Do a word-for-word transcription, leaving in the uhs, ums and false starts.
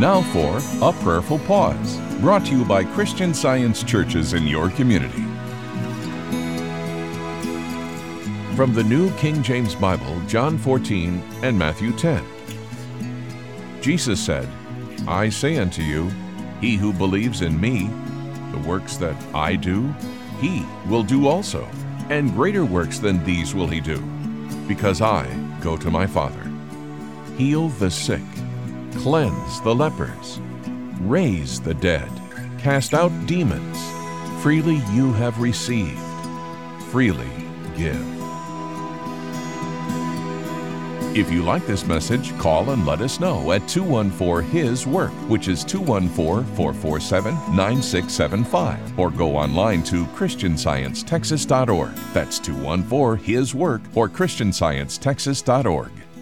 Now for A Prayerful Pause, brought to you by Christian Science churches in your community. From the New King James Bible, John fourteen and Matthew ten. Jesus said, I say unto you, he who believes in me, the works that I do, he will do also, and greater works than these will he do, because I go to my Father. Heal the sick, cleanse the lepers, raise the dead, cast out demons. Freely you have received, freely give. If you like this message, call and let us know at two one four, his work, which is two one four, four four seven, nine six seven five, or go online to christian science texas dot org. That's two one four, his work, or christian science texas dot org.